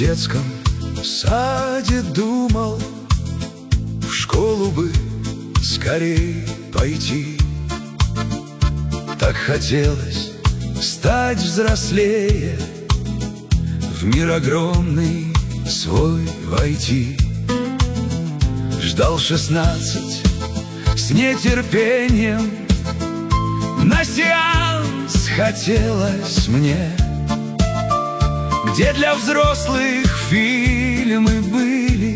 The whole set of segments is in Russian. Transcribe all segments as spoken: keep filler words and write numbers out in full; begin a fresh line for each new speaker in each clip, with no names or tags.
детском саде думал, в школу бы скорей пойти. Так хотелось стать взрослее, в мир огромный свой войти. Ждал шестнадцать с нетерпением, на сеанс хотелось мне, где для взрослых фильмы были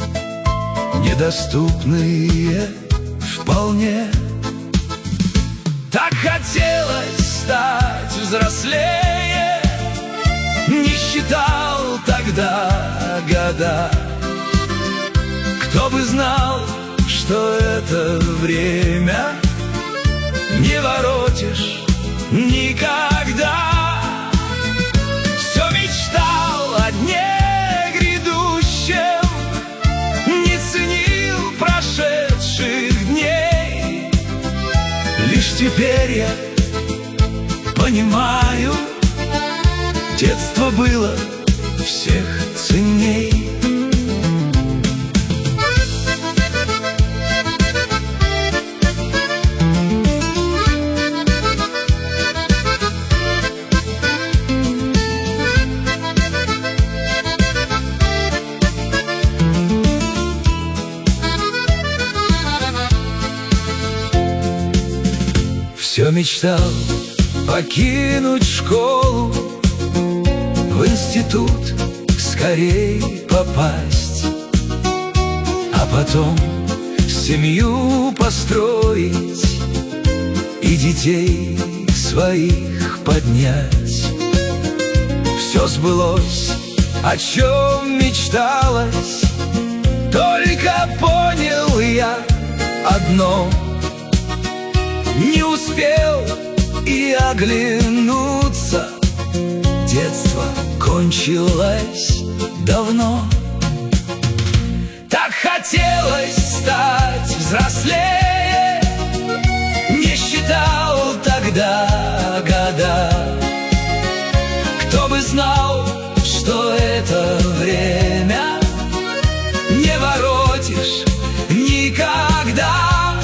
недоступные вполне. Так хотелось стать взрослее, не считал тогда года. Кто бы знал, что это время не воротишь никогда. Все мечтал о дне грядущем, не ценил прошедших дней. Лишь теперь я понимаю, детство было всех ценней. Все мечтал покинуть школу, в институт скорей попасть, а потом семью построить и детей своих поднять. Все сбылось, о чем мечталось, только понял я одно: не успел и оглянуться, детство кончилось давно. Так хотелось стать взрослее, не считал тогда года. Кто бы знал, что это время не воротишь никогда.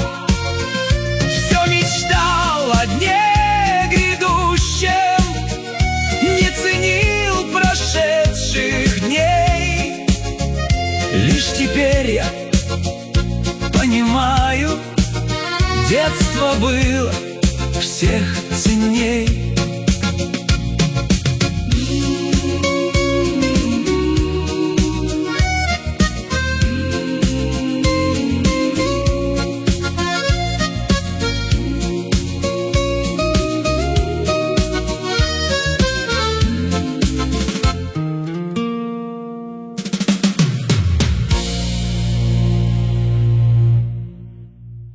Лишь теперь я понимаю, детство было всех ценней.